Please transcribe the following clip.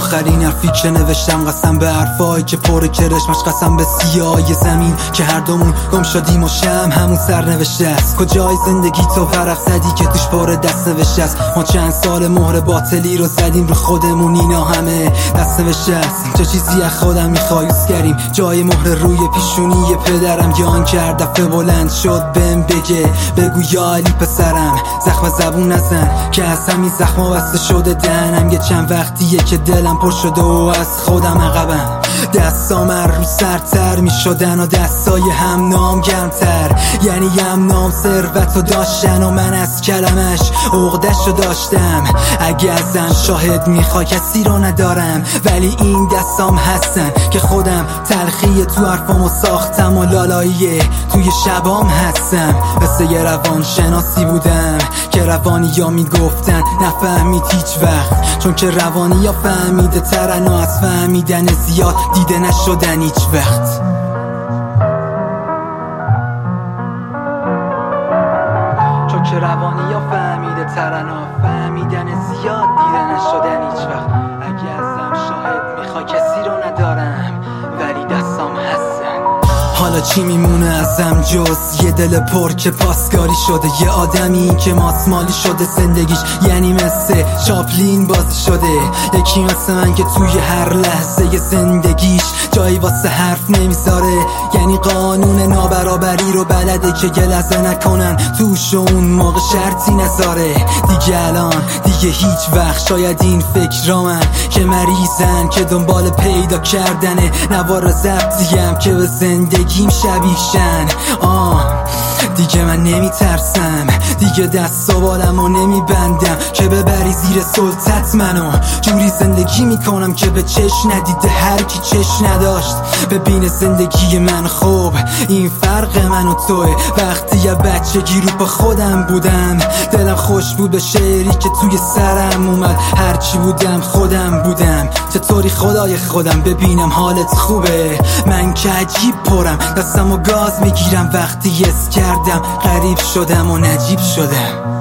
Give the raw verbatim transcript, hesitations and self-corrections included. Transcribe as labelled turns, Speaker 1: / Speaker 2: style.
Speaker 1: آخرین حرفی که نوشتم قسم به حرفایی که پر کرشمش، قسم به سیاهی زمین که هر دومون گم شدیم و شم همون سر نوشته است. کجای زندگی تو ورق زدی که توش پر دست نوشته است؟ ما چند سال مهر باطلی رو زدیم رو خودمون، اینا همه دست نوشته است. چه چیزی از خودم میخوای کریم؟ جای مهر روی پیشونی پدرم یا آن که هر دفعه بلند شد بهم بگه بگو یا علی پسرم زخم زبون نزن که از همین زخما بسته شده دهنم. یه چند وقتیه که دلم پر شده و از خودم عقبم. دستام رو سرتر می شدن و دستای هم نام گرمتر، یعنی هم نام ثروتو داشتن و من از کلمش عقده‌شو داشتم. اگه ازم شاهد میخوای کسی رو ندارم، ولی این دستام هستن که خودم تلخی تو حرفامو ساختم و لالاییه توی شبام هستم. مثل یه روان شناسی بودم که روانی ها میگفتن نفهمید هیچ وقت، چون که روانی ها فهمیده ترن و از فهمیدن زیاد دیده نشدن هیچ وقت. چون که روانی ها فهمیده ترن و فهمیدن زیاد دیده نشدن هیچ وقت. اگه ازم شاهد میخوای کسی رو ندارم، ولی دستام هستن. حالا چی میمونه ازم جز یه دل پر که پاسکاری شده، یه آدمی که ماسمالی شده زندگیش، یعنی مثل چاپلین بازی شده. یکی مثل من که توی هر لحظه زندگیش جایی واسه حرف نمیذاره، یعنی قانون نابرابری رو بلده که گلزه نکنن توش اون موقع شرطی نذاره. دیگه الان دیگه هیچ وقت شاید این فکر را من که مریضن که دنبال پیدا کردنه نوار ضبطیم که به زندگیم شبیه شن. آه دیگه من نمیترسم، دیگه دست و بالمو نمیبندم که ببری زیر سلطت منو. جوری زندگی میکنم که به چش ندیده هر کی چش نداشت ببینه زندگی من. خوب این فرق من و توه. وقتی یه بچگی رو با خودم بودم دلم خوش بود به شعری که توی سرم اومد، هرچی بودم خودم بودم. چطوری خدای خودم ببینم حالت خوبه؟ من که عجیب پرم، دستم و گاز میگیرم وقتی یس کردم غریب شدم و نجیب شدم.